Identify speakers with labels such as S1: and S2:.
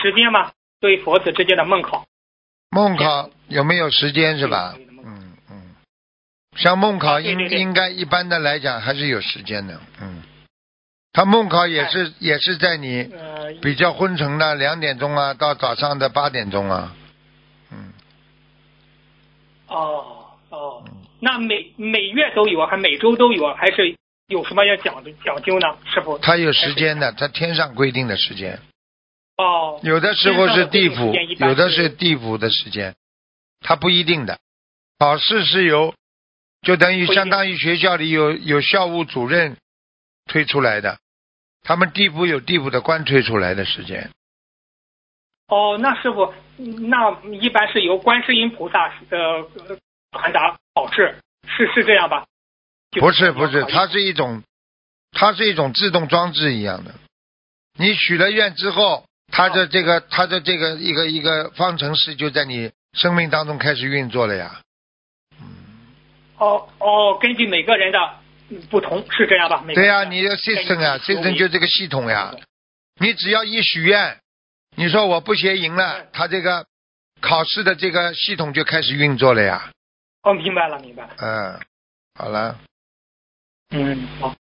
S1: 时间吗？对佛子之间的梦考。
S2: 梦考有没有时间是吧？像梦考
S1: 对
S2: 应该一般的来讲还是有时间的。他梦考也是在你比较昏沉的2点钟啊，到早上的8点钟啊。
S1: 那每月都有，还每周都有，还是有什么要讲究呢？师傅？
S2: 他有时间的，他天上规定的时间。
S1: 哦。
S2: 有的时候是地府，有的是地府的时间，他不一定的。考试是就相当于学校里有校务主任推出来的，他们地府有地府的官推出来的时间。
S1: 那师傅，那一般是由观世音菩萨传达考试，是这样吧？
S2: 不是，它是一种自动装置一样的。你许了愿之后，它的这个一个方程式就在你生命当中开始运作了呀。
S1: 根据每个人的不同是这样吧？
S2: 对呀，你的 system 啊 ，system 就这个系统呀。你只要一许愿，你说我不邪淫了，它这个考试的这个系统就开始运作了呀。
S1: 明白了。
S2: 好了。
S1: 好。